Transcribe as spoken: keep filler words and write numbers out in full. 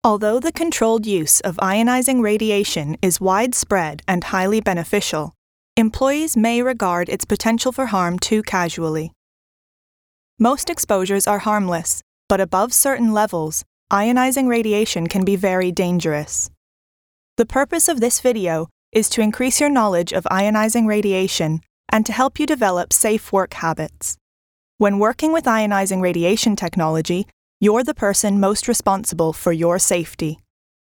Although the controlled use of ionizing radiation is widespread and highly beneficial, employees may regard its potential for harm too casually. Most exposures are harmless, but above certain levels, ionizing radiation can be very dangerous. The purpose of this video is to increase your knowledge of ionizing radiation and to help you develop safe work habits. When working with ionizing radiation technology, you're the person most responsible for your safety.